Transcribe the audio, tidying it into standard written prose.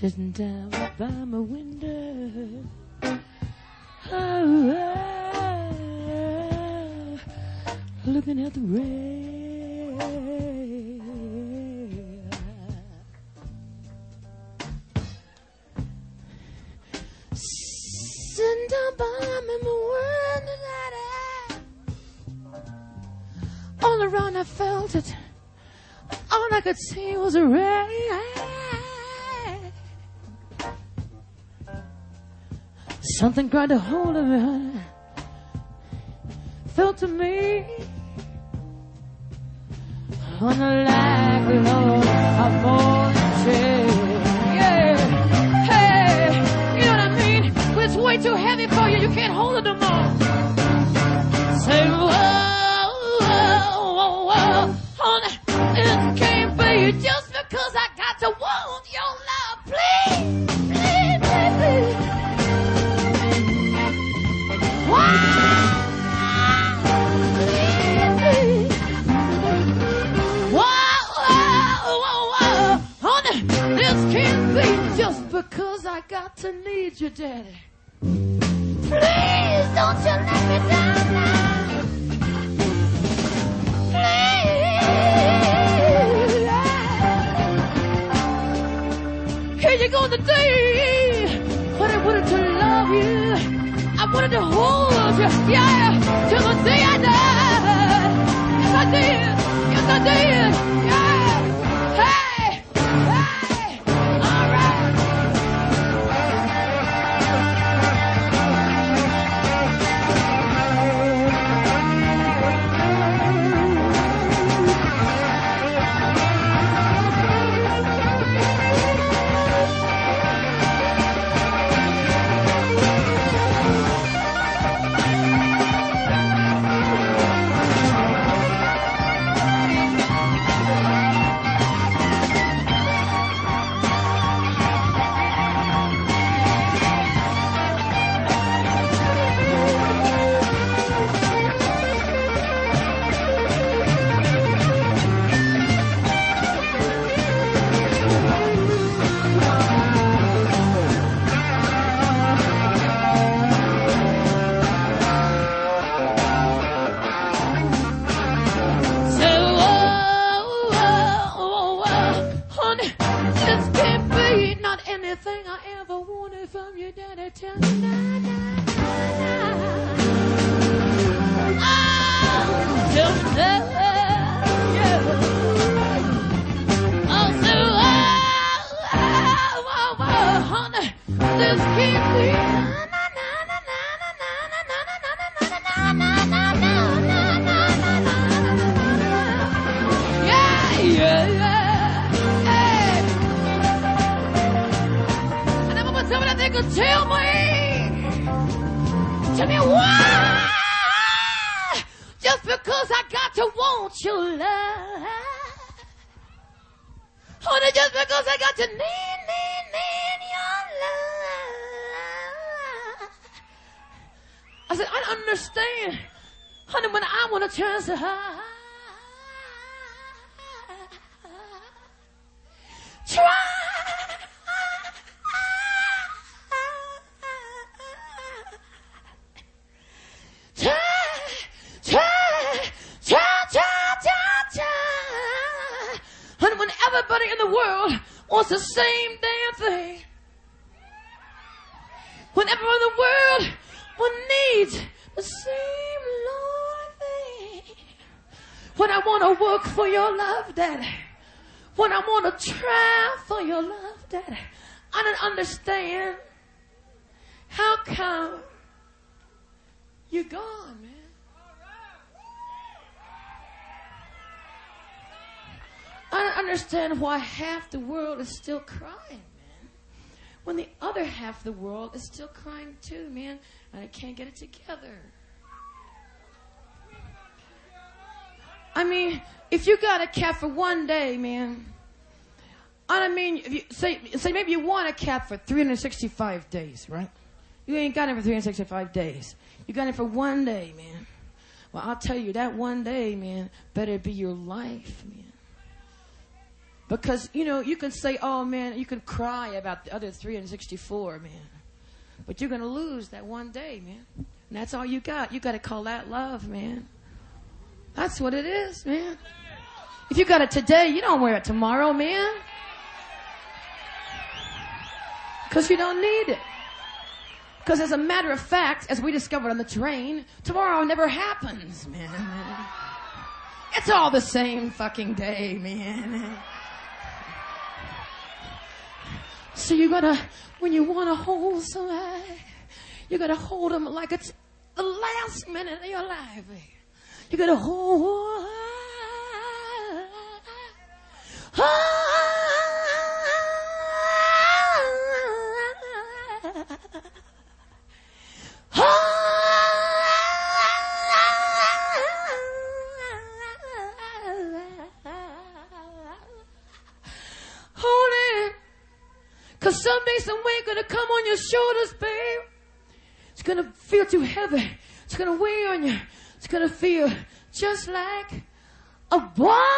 sitting down by my window. Oh, looking at the rain. Sitting down by my window. All around I felt it. All I could see was a rain. Something grabbed a hold of me. Felt to me on the like Lord of morning. Yeah, hey, you know what I mean? When it's way too heavy for you, you can't hold it no more. Say, whoa, honey, it can't be just because I got to want your love, please, please, please, please. This can't be just because I got to need you, Daddy. Please don't you let me down now. Please. Here you go today. But I wanted to love you. I wanted to hold you, yeah, till the day I died. Yes, I did. Yes, I did. Yeah. Hey, hey, all right. Tell me why? Just because I got to want your love. Honey, just because I got to need your love. I said, I understand. Honey, when I want a chance to try. Honey, when everybody in the world wants the same damn thing. When everyone in the world needs the same Lord thing. When I want to work for your love, Daddy. When I want to try for your love, Daddy. I don't understand. How come you're gone, man? I don't understand why half the world is still crying, man. When the other half of the world is still crying too, man. And I can't get it together. I mean, if you got a cat for one day, man. I mean, if you say maybe you want a cat for 365 days, right? You ain't got it for 365 days. You got it for one day, man. Well, I'll tell you, that one day, man, better be your life, man. Because, you know, you can say, oh, man, you can cry about the other 364, man. But you're going to lose that one day, man. And that's all you got. You got to call that love, man. That's what it is, man. If you got it today, you don't wear it tomorrow, man. Because you don't need it. Because as a matter of fact, as we discovered on the train, tomorrow never happens, man. It's all the same fucking day, man. So you gotta, when you want to hold somebody, you gotta hold them like it's the last minute of your life. You gotta hold. Hold it. Cause someday, some way, gonna come on your shoulders, babe. It's gonna feel too heavy. It's gonna weigh on you. It's gonna feel just like a boy.